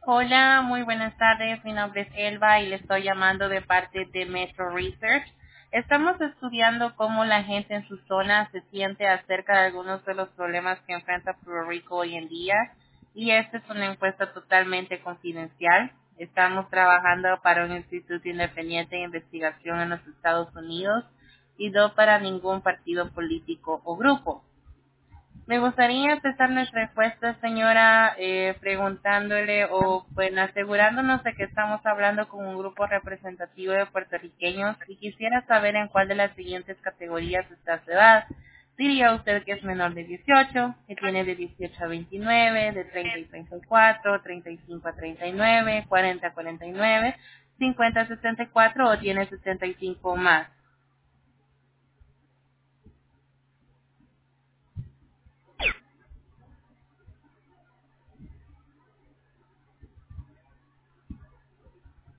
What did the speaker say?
Hola, muy buenas tardes. Mi nombre es Elba y le estoy llamando de parte de Metro Research. Estamos estudiando cómo la gente en su zona se siente acerca de algunos de los problemas que enfrenta Puerto Rico hoy en día y esta es una encuesta totalmente confidencial. Estamos trabajando para un instituto independiente de investigación en los Estados Unidos y no para ningún partido político o grupo. Me gustaría empezar nuestra respuesta, señora, preguntándole o bueno, asegurándonos de que estamos hablando con un grupo representativo de puertorriqueños y quisiera saber en cuál de las siguientes categorías está su edad. Diría usted que es menor de 18, que tiene de 18 a 29, de 30 y 34, 35 a 39, 40 a 49, 50 a 64 o tiene 65 o más.